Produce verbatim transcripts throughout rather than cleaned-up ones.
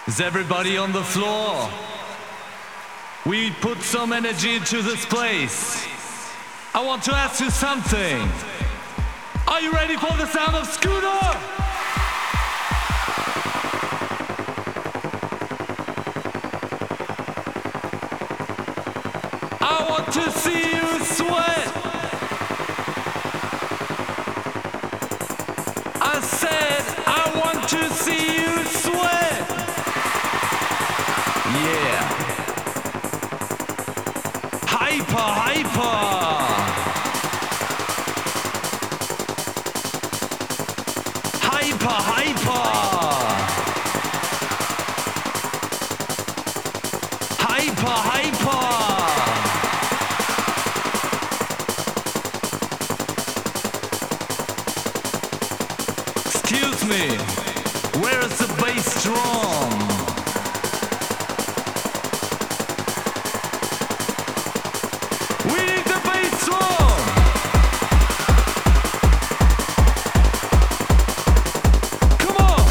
Is everybody on the floor? We put some energy into this place. I want to ask you something. Are you ready for the sound of Scooter? I want to see you sweat. I said I want to see you sweat. Yeah. Hyper, hyper. Hyper, hyper. Hyper, hyper. Excuse me, where is the bass drum? We need the bass drum! Come on!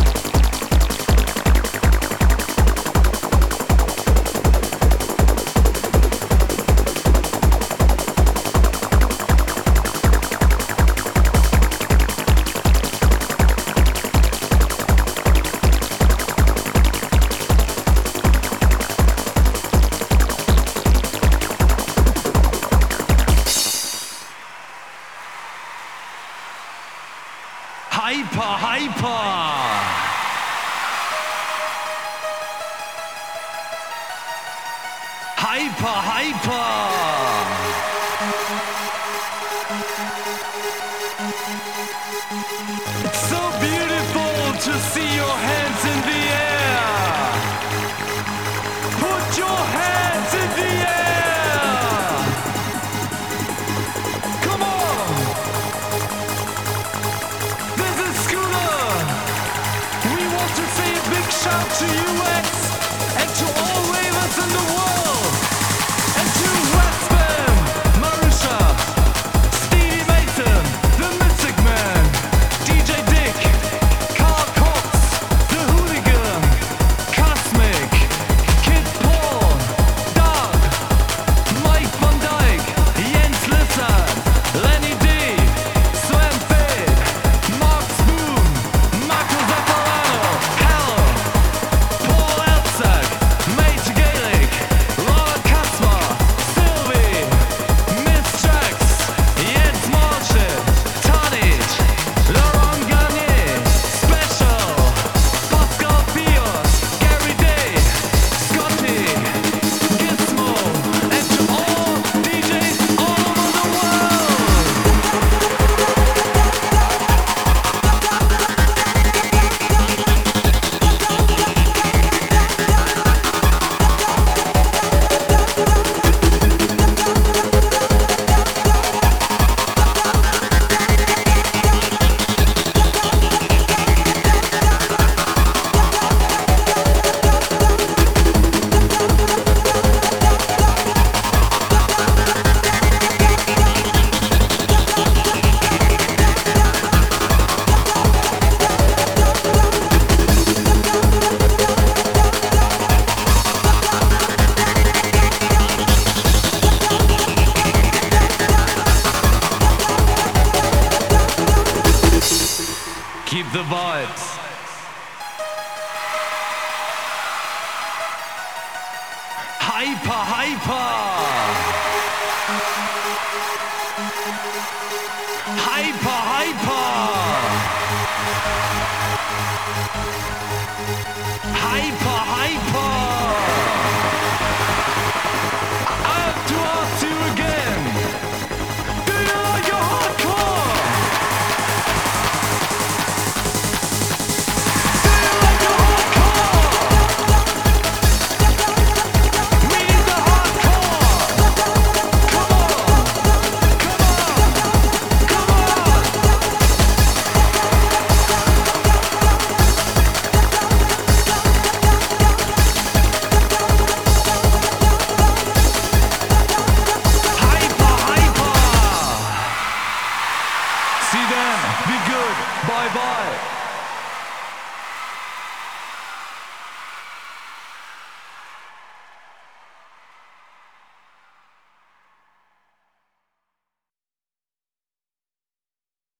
Hyper, hyper. Hyper, hyper. It's so beautiful to see your hands in the air. Put your hands in the air. Come on. This is Scooter. We want to say a big shout to U X and to all ravers in the world. And to Westman, Marusha, Stevie Mason, The Mystic Man, D J Dick, Carl Cox, The Hooligan, Cosmic, Kid Paul, Doug, Mike Van Dyke, Jens Lizard, Lenny D, Sven Fade, Mark Spoon, Marco Zapparano, Hell, Paul Elzak, Mate Gaelic, Robert Kasper, Sylvie, Miss Jax, Jens Marshall, Tonic, Laurent Garnier, Special, Pascal Pios, Gary Day, Scotty, Gizmo, and to all D Js all over the world. Keep the vibes. Hyper, hyper. Hyper, hyper.